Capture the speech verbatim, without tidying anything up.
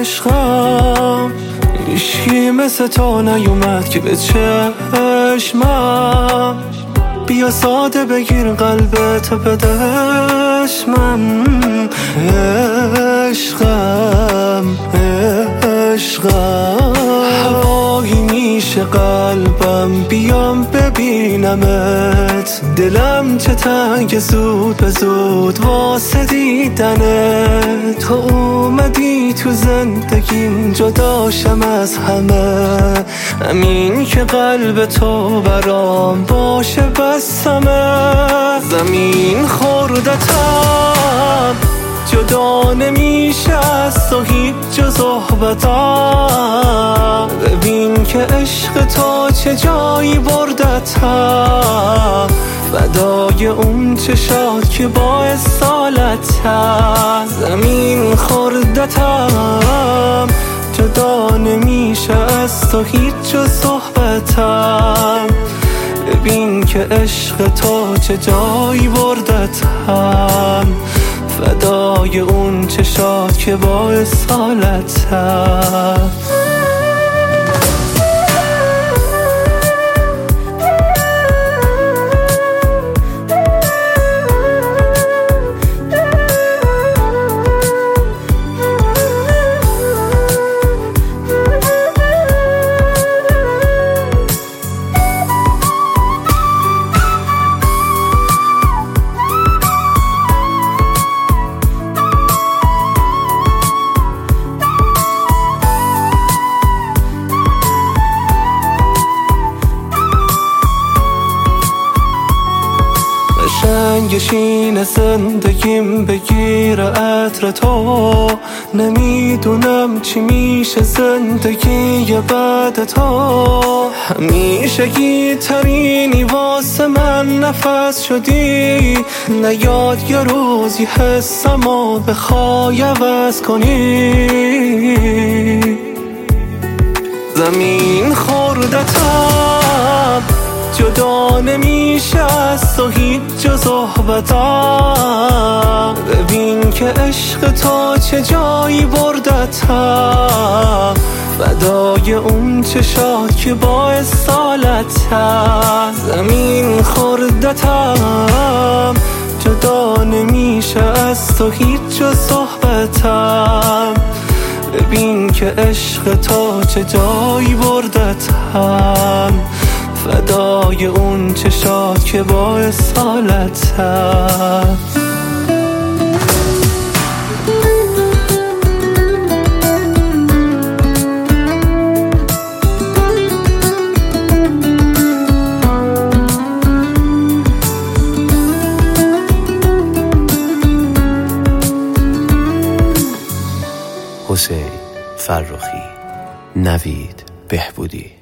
عشقم هیچکی مثل تو نیومد که به چشمم بیا ساده بگیر قلبتو به دشمم. عشقم عشقم هوایی میشه قلبم بیام ببینمت، دلم چه تنگ زود به زود واسه دیدنت. تو اومدی تو زندگیم جداشم از همه، همین که قلب تو برام باشه بسمه. زمین خوردتم جدا نمیشه از تو هیچ جز صحبتم. ببین که عشق تو چه جایی بردتم، فدای اون چشات که باعث سالتم. زمین خوردتم جدا نمیشه از تو هیچ جز صحبتم. ببین که عشق تو چه جایی بردتم، فدای اون چشات که باعث حالتم. شنگشین زندگیم بگیر عطر تو، نمیدونم چی میشه زندگی بعد تو. همیشه گیترینی واسه من نفس شدی، نیاد یه روزی حسمو بخوای عوض کنی. زمین خوردتم جدا نمیشه از تو هیچ جز صحبتم. ببین که عشق تو چه جایی بردتم، فدای اون چشات که باعث سالتم. زمین خوردتم جدا نمیشه از تو هیچ جز صحبتم. ببین که عشق تو چه جایی بردتم، فدای اون چشات که باعث حالتم. حسین فرخی، نوید بهبودی.